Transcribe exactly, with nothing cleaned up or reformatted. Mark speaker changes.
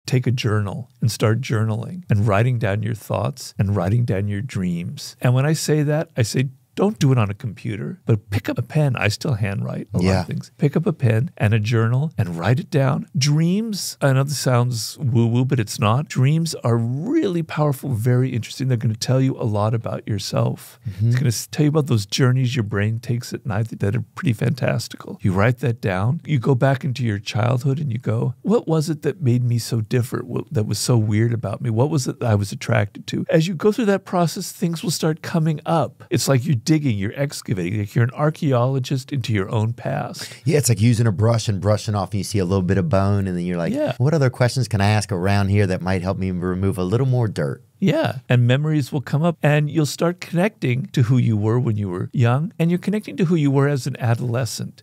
Speaker 1: take a journal and start journaling and writing down your thoughts and writing down your dreams. And when I say that, I say, don't do it on a computer, but pick up a pen. I still handwrite a
Speaker 2: Yeah.
Speaker 1: lot of things. Pick up a pen and a journal and write it down. Dreams, I know this sounds woo-woo, but it's not. Dreams are really powerful, very interesting. They're going to tell you a lot about yourself.
Speaker 2: Mm-hmm.
Speaker 1: It's going to tell you about those journeys your brain takes at night that are pretty fantastical. You write that down. You go back into your childhood and you go, what was it that made me so different, what, that was so weird about me? What was it that I was attracted to? As you go through that process, things will start coming up. It's like you're digging, you're excavating, like you're an archaeologist into your own past.
Speaker 2: Yeah, it's like using a brush and brushing off and you see a little bit of bone and then you're like,
Speaker 1: Yeah.
Speaker 2: what other questions can I ask around here that might help me remove a little more dirt?
Speaker 1: Yeah. And memories will come up and you'll start connecting to who you were when you were young and you're connecting to who you were as an adolescent.